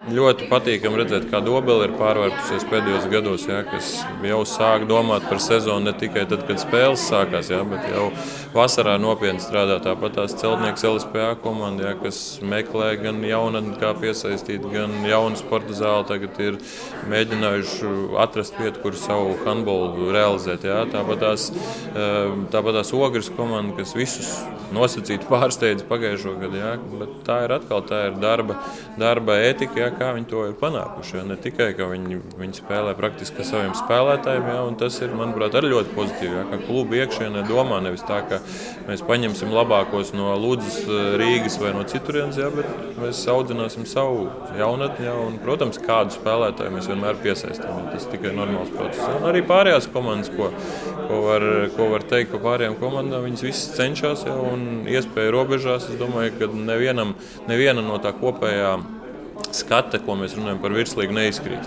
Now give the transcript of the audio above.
Ļoti patīkami redzēt, kā Dobele ir pārvērtusies pēdējos gados, ja, kas jau sāk domāt par sezonu ne tikai tad, kad spēles sākās, ja, bet jau vasarā nopietni strādā. Tāpat tās Celtnieks LSPA komanda, ja, kas meklē gan jaunatni, kā piesaistīt, gan jaunu sporta zāli. Tagad ir mēģinājuši atrast vietu, kur savu handbolu realizēt. Ja. Tāpat tās Ogres komanda, kas visus nosacīti pārsteidz pagājušo gadu. Ja, bet tā ir darba ētika. Ja, kā viņi to ir panākuši. Ja? Ne tikai, ka viņi spēlē praktiski ar saviem spēlētājiem, ja? Un tas ir, manuprāt, arī ļoti pozitīvi. Ja? Kā kluba iekšienē domā nevis tā, ka mēs paņemsim labākos no Ludzas, Rīgas vai no citurienes, ja? Bet mēs audzināsim savu jaunatni. Ja? Un, protams, kādu spēlētāju mēs vienmēr piesaistām. Ja? Tas ir tikai normāls process. Ja? Un arī pārējās komandas, ko var teikt par pārējām komandām, viņas visas cenšas, ja? Un iespēju robežās. Es domāju, ka neviena no tā kopējā skata, ko mēs runājam par virslīgu, neizkrīt.